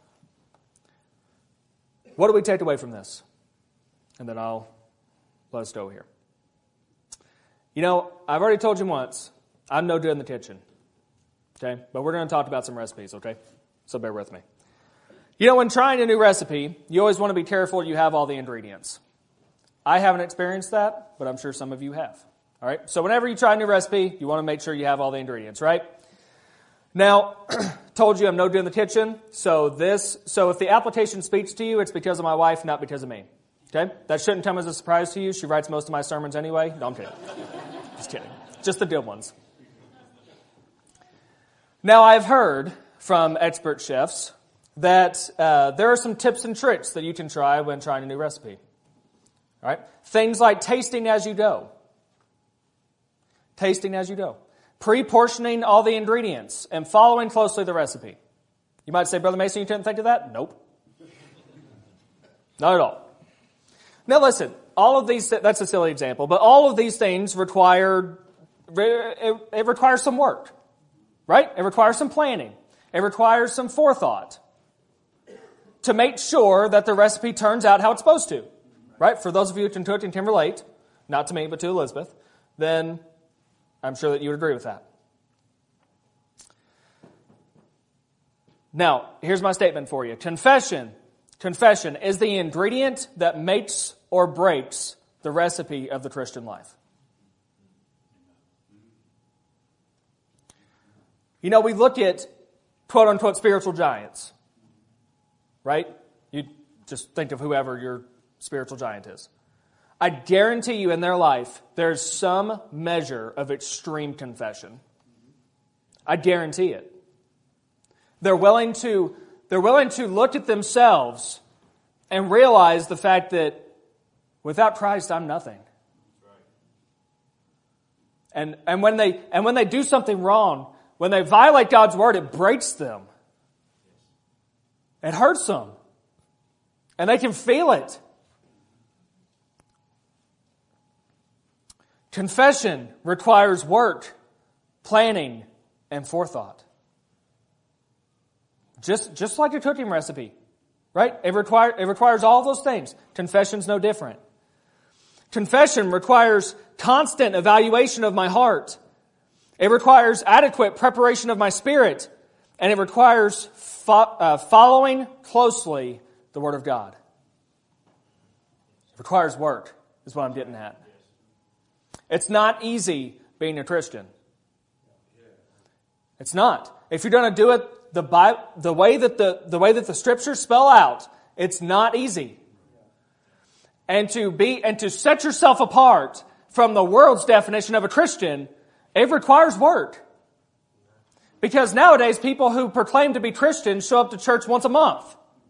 what do we take away from this? And then I'll let us go here. You know, I've already told you once, I'm no good in the kitchen. Okay? But we're going to talk about some recipes, okay? So bear with me. You know, when trying a new recipe, you always want to be careful you have all the ingredients. I haven't experienced that, but I'm sure some of you have. All right? So whenever you try a new recipe, you want to make sure you have all the ingredients, right? Now, told you I'm no good in the kitchen, so this, so if the application speaks to you, it's because of my wife, not because of me. Okay? That shouldn't come as a surprise to you. She writes most of my sermons anyway. No, I'm kidding. Just kidding. Just the good ones. Now, I've heard from expert chefs that uh, there are some tips and tricks that you can try when trying a new recipe. All right? Things like tasting as you go. Tasting as you go. Pre-portioning all the ingredients and following closely the recipe. You might say, Brother Mason, you couldn't think of that? Nope. Not at all. Now listen, all of these, that's a silly example, but all of these things require, it, it requires some work, right? It requires some planning. It requires some forethought to make sure that the recipe turns out how it's supposed to, right? For those of you who can cook and can relate, not to me, but to Elizabeth, then I'm sure that you would agree with that. Now, here's my statement for you. Confession, confession is the ingredient that makes or breaks the recipe of the Christian life. You know, we look at quote-unquote spiritual giants, right? You just think of whoever your spiritual giant is. I guarantee you in their life, there's some measure of extreme confession. I guarantee it. They're willing to, they're willing to look at themselves and realize the fact that without Christ, I'm nothing. And, and when they, and when they do something wrong, when they violate God's word, it breaks them. It hurts them. And they can feel it. Confession requires work, planning, and forethought. Just, just like a cooking recipe, right? It, require, it requires all those things. Confession's no different. Confession requires constant evaluation of my heart. It requires adequate preparation of my spirit. And it requires fo- uh, following closely the Word of God. It requires work, is what I'm getting at. It's not easy being a Christian. It's not. If you're going to do it the Bible, the way that the, the way that the Scriptures spell out, it's not easy. And to be and to set yourself apart from the world's definition of a Christian, it requires work. Because nowadays, people who proclaim to be Christians show up to church once a month.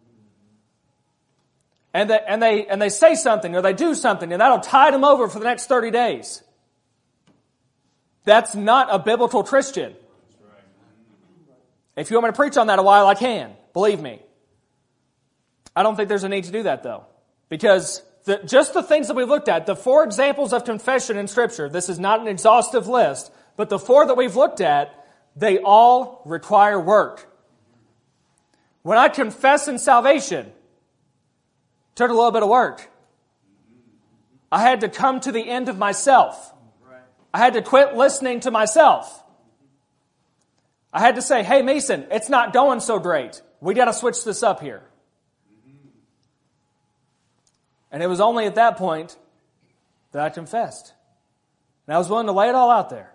And they, and they, and they say something or they do something and that'll tide them over for the next thirty days. That's not a biblical Christian. If you want me to preach on that a while, I can. Believe me. I don't think there's a need to do that though. Because the, just the things that we've looked at, the four examples of confession in Scripture, this is not an exhaustive list, but the four that we've looked at, they all require work. When I confess in salvation, it took a little bit of work. I had to come to the end of myself. I had to quit listening to myself. I had to say, hey, Mason, it's not going so great. We got to switch this up here. And it was only at that point that I confessed. And I was willing to lay it all out there.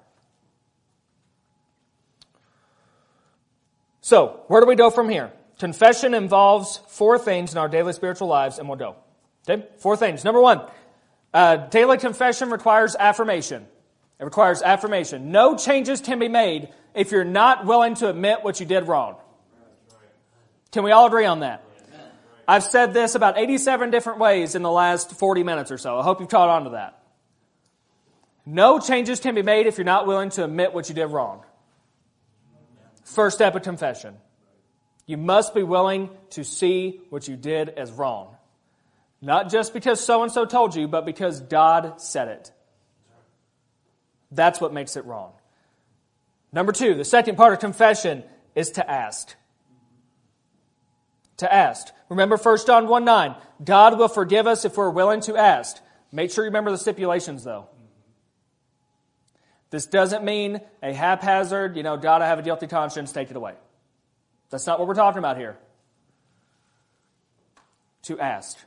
So, where do we go from here? Confession involves four things in our daily spiritual lives, and we'll go. Okay? Four things. Number one, uh, daily confession requires affirmation. It requires affirmation. No changes can be made if you're not willing to admit what you did wrong. Can we all agree on that? I've said this about eighty-seven different ways in the last forty minutes or so. I hope you've caught on to that. No changes can be made if you're not willing to admit what you did wrong. First step of confession. You must be willing to see what you did as wrong. Not just because so-and-so told you, but because God said it. That's what makes it wrong. Number two, the second part of confession is to ask. To ask. Remember First John one nine. God will forgive us if we're willing to ask. Make sure you remember the stipulations, though. This doesn't mean a haphazard, you know, God, I have a guilty conscience, take it away. That's not what we're talking about here. To ask.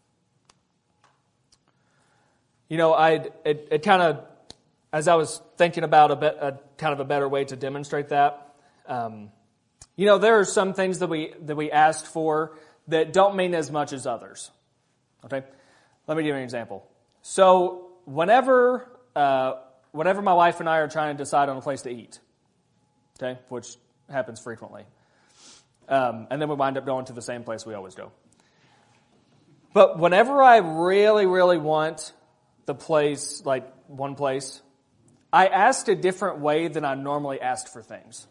You know, I it, it kind of, as I was thinking about a, bit, a kind of a better way to demonstrate that, um, you know, there are some things that we that we asked for that don't mean as much as others. Okay, let me give you an example. So, whenever uh, whenever my wife and I are trying to decide on a place to eat, okay, which happens frequently, um, and then we wind up going to the same place we always go. But whenever I really, really want the place, like one place, I asked a different way than I normally asked for things.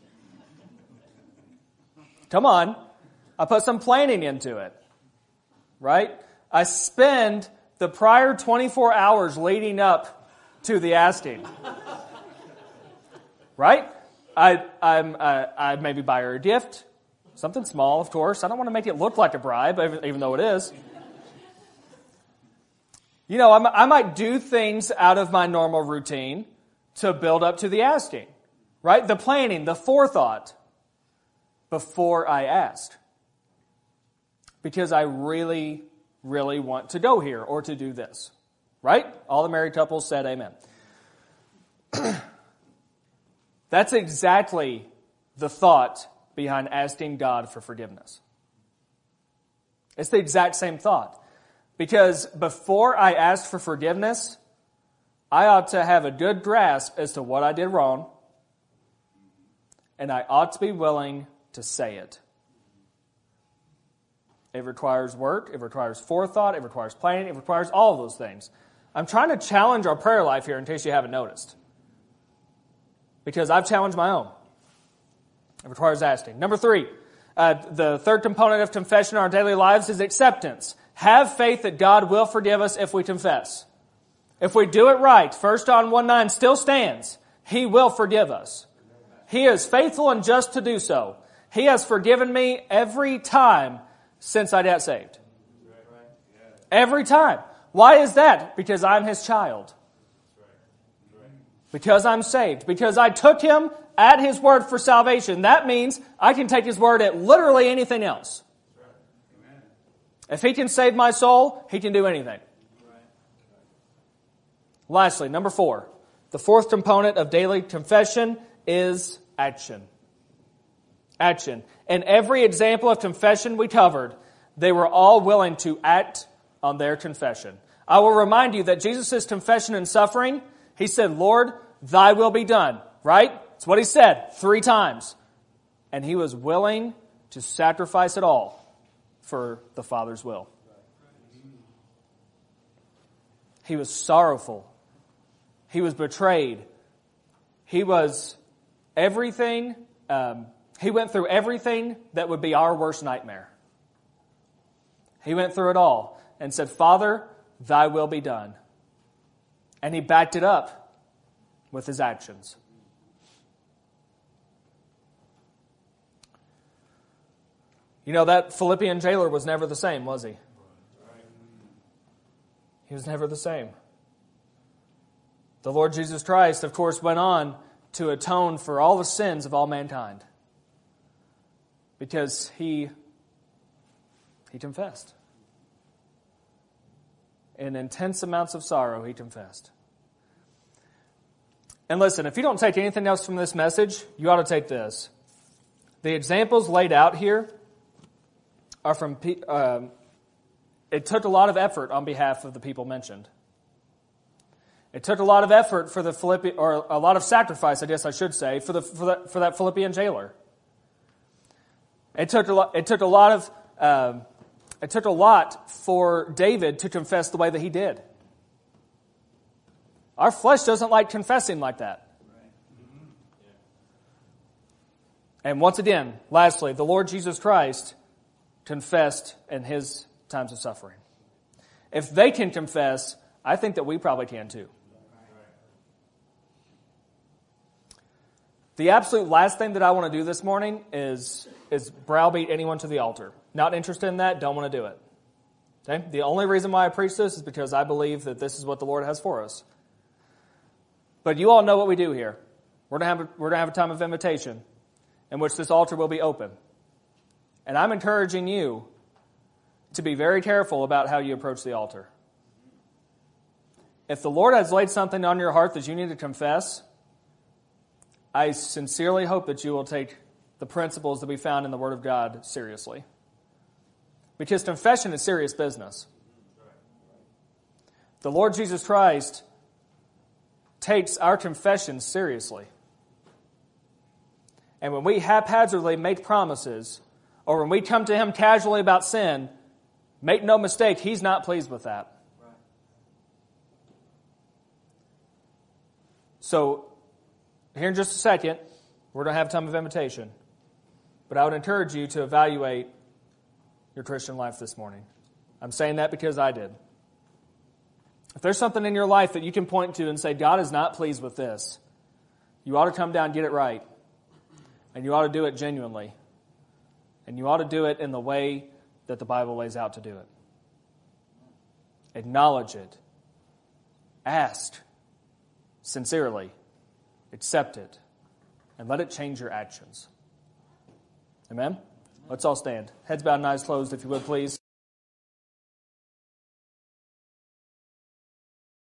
Come on. I put some planning into it. Right? I spend the prior twenty-four hours leading up to the asking. Right? I I'm, I, I maybe buy her a gift. Something small, of course. I don't want to make it look like a bribe, even though it is. You know, I, I might do things out of my normal routine to build up to the asking. Right? The planning, the forethought. Before I asked. Because I really, really want to go here or to do this. Right? All the married couples said amen. That's exactly the thought behind asking God for forgiveness. It's the exact same thought. Because before I asked for forgiveness, I ought to have a good grasp as to what I did wrong. And I ought to be willing to say it. It requires work. It requires forethought. It requires planning. It requires all of those things. I'm trying to challenge our prayer life here in case you haven't noticed. Because I've challenged my own. It requires asking. Number three, Uh, the third component of confession in our daily lives is acceptance. Have faith that God will forgive us if we confess. If we do it right, First John one nine still stands. He will forgive us. He is faithful and just to do so. He has forgiven me every time since I got saved. Every time. Why is that? Because I'm His child. Because I'm saved. Because I took Him at His word for salvation. That means I can take His word at literally anything else. If He can save my soul, He can do anything. Lastly, number four. The fourth component of daily confession is action. Action. In every example of confession we covered, they were all willing to act on their confession. I will remind you that Jesus' confession and suffering, He said, Lord, Thy will be done. Right? That's what He said three times. And He was willing to sacrifice it all for the Father's will. He was sorrowful. He was betrayed. He was everything. Um, he went through everything that would be our worst nightmare. He went through it all and said, Father, Thy will be done. And He backed it up with His actions. You know, that Philippian jailer was never the same, was he? He was never the same. The Lord Jesus Christ, of course, went on to atone for all the sins of all mankind. Because He, he confessed. In intense amounts of sorrow, He confessed. And listen, if you don't take anything else from this message, you ought to take this. The examples laid out here are from, um, it took a lot of effort on behalf of the people mentioned. It took a lot of effort for the Philippian, or a lot of sacrifice, I guess I should say, for the for that for that Philippian jailer. It took a lot. It took a lot of. Um, it took a lot for David to confess the way that he did. Our flesh doesn't like confessing like that. And once again, lastly, the Lord Jesus Christ confessed in His times of suffering. If they can confess, I think that we probably can too. The absolute last thing that I want to do this morning is, is browbeat anyone to the altar. Not interested in that, don't want to do it. Okay? The only reason why I preach this is because I believe that this is what the Lord has for us. But you all know what we do here. We're going to have a, we're going to have a time of invitation in which this altar will be open. And I'm encouraging you to be very careful about how you approach the altar. If the Lord has laid something on your heart that you need to confess, I sincerely hope that you will take the principles that we found in the Word of God seriously. Because confession is serious business. The Lord Jesus Christ takes our confession seriously. And when we haphazardly make promises, or when we come to Him casually about sin, make no mistake, He's not pleased with that. So, here in just a second, we're going to have a time of invitation. But I would encourage you to evaluate your Christian life this morning. I'm saying that because I did. If there's something in your life that you can point to and say, God is not pleased with this, you ought to come down and get it right. And you ought to do it genuinely. And you ought to do it in the way that the Bible lays out to do it. Acknowledge it. Ask sincerely. Accept it. And let it change your actions. Amen? Let's all stand. Heads bowed and eyes closed, if you would, please.